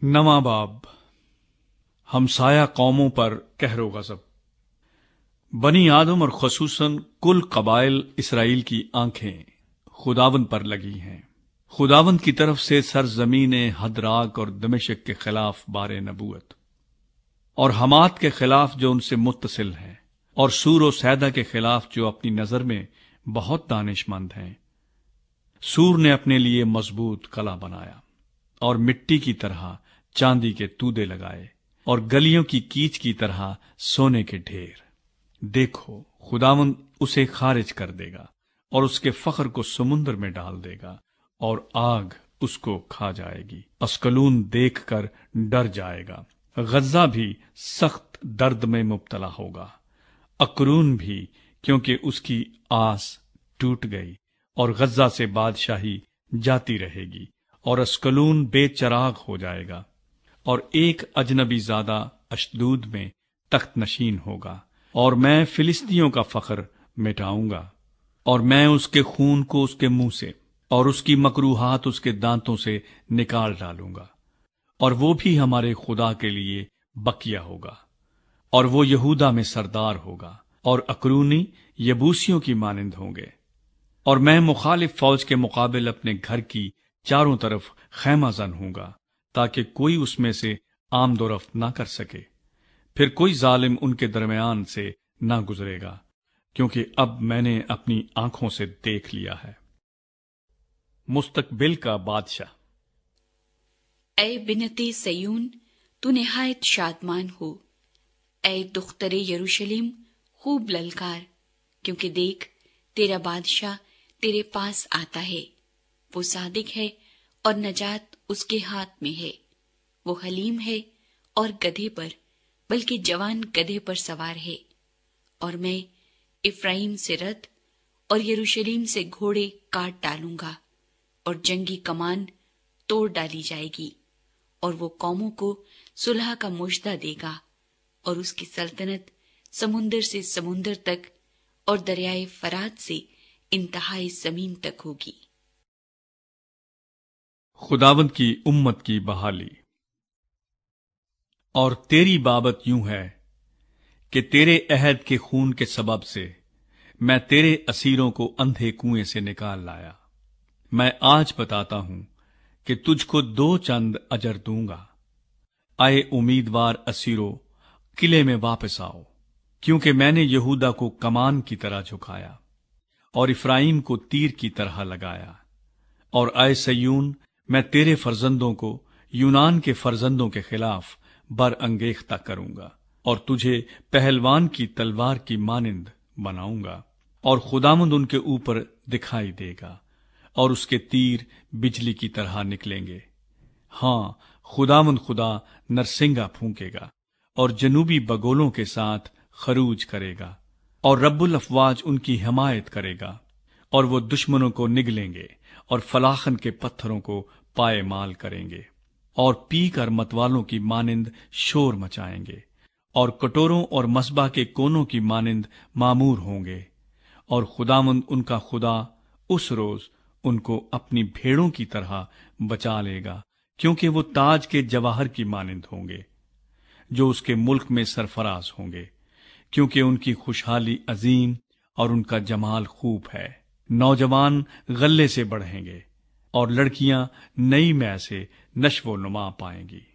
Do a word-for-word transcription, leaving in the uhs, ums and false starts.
نواں باب ہمسایہ قوموں پر قہر و غضب۔ بنی آدم اور خصوصاً کل قبائل اسرائیل کی آنکھیں خداوند پر لگی ہیں۔ خداوند کی طرف سے سرزمین حدراک اور دمشق کے خلاف بار نبوت، اور حمات کے خلاف جو ان سے متصل ہیں، اور سور و سیدا کے خلاف جو اپنی نظر میں بہت دانش مند ہیں۔ سور نے اپنے لیے مضبوط قلعہ بنایا اور مٹی کی طرح چاندی کے تودے لگائے اور گلیوں کی کیچ کی طرح سونے کے ڈھیر۔ دیکھو، خداوند اسے خارج کر دے گا اور اس کے فخر کو سمندر میں ڈال دے گا اور آگ اس کو کھا جائے گی۔ اسکلون دیکھ کر ڈر جائے گا، غزہ بھی سخت درد میں مبتلا ہوگا، اکرون بھی، کیونکہ اس کی آس ٹوٹ گئی، اور غزہ سے بادشاہی جاتی رہے گی، اور اسکلون بے چراغ ہو جائے گا، اور ایک اجنبی زادہ اشدود میں تخت نشین ہوگا، اور میں فلسطینیوں کا فخر مٹاؤں گا، اور میں اس کے خون کو اس کے منہ سے اور اس کی مکروہات اس کے دانتوں سے نکال ڈالوں گا، اور وہ بھی ہمارے خدا کے لیے بقیہ ہوگا، اور وہ یہودا میں سردار ہوگا، اور اکرونی یبوسیوں کی مانند ہوں گے۔ اور میں مخالف فوج کے مقابل اپنے گھر کی چاروں طرف خیمہ زن ہوں گا، تاکہ کوئی اس میں سے آمد و رفت نہ کر سکے، پھر کوئی ظالم ان کے درمیان سے نہ گزرے گا، کیونکہ اب میں نے اپنی آنکھوں سے دیکھ لیا ہے۔ مستقبل کا بادشاہ۔ اے بنت سیون، تو نہایت شادمان ہو، اے دختر یروشلم خوب للکار، کیونکہ دیکھ تیرا بادشاہ تیرے پاس آتا ہے، وہ صادق ہے اور نجات اس کے ہاتھ میں ہے، وہ حلیم ہے اور گدھے پر، بلکہ جوان گدھے پر سوار ہے۔ اور میں افرائیم سے رتھ اور یروشلم سے گھوڑے کاٹ ڈالوں گا، اور جنگی کمان توڑ ڈالی جائے گی، اور وہ قوموں کو صلح کا مژدہ دے گا، اور اس کی سلطنت سمندر سے سمندر تک اور دریائے فرات سے انتہائی زمین تک ہوگی۔ خداوند کی امت کی بحالی۔ اور تیری بابت یوں ہے کہ تیرے عہد کے خون کے سبب سے میں تیرے اسیروں کو اندھے کنویں سے نکال لایا۔ میں آج بتاتا ہوں کہ تجھ کو دو چند اجر دوں گا۔ اے امیدوار اسیرو، قلعے میں واپس آؤ، کیونکہ میں نے یہودا کو کمان کی طرح جھکایا اور افرائیم کو تیر کی طرح لگایا۔ اور اے سیون، میں تیرے فرزندوں کو یونان کے فرزندوں کے خلاف برانگیختہ کروں گا، اور تجھے پہلوان کی تلوار کی مانند بناؤں گا، اور خداوند ان کے اوپر دکھائی دے گا، اور اس کے تیر بجلی کی طرح نکلیں گے۔ ہاں، خداوند خدا نرسنگا پھونکے گا اور جنوبی بگولوں کے ساتھ خروج کرے گا، اور رب الافواج ان کی حمایت کرے گا، اور وہ دشمنوں کو نگلیں گے اور فلاخن کے پتھروں کو پائے مال کریں گے، اور پی کر متوالوں کی مانند شور مچائیں گے، اور کٹوروں اور مصباح کے کونوں کی مانند معمور ہوں گے، اور خداوند ان کا خدا اس روز ان کو اپنی بھیڑوں کی طرح بچا لے گا، کیونکہ وہ تاج کے جواہر کی مانند ہوں گے جو اس کے ملک میں سرفراز ہوں گے، کیونکہ ان کی خوشحالی عظیم اور ان کا جمال خوب ہے۔ نوجوان غلے سے بڑھیں گے اور لڑکیاں نئی مے سے نشو و نما پائیں گی۔